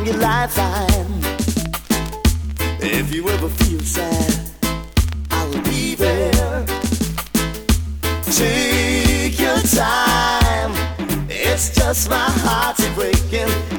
in your lifetime. If you ever feel sad, I will be there. Take your time. It's just my heart breaking.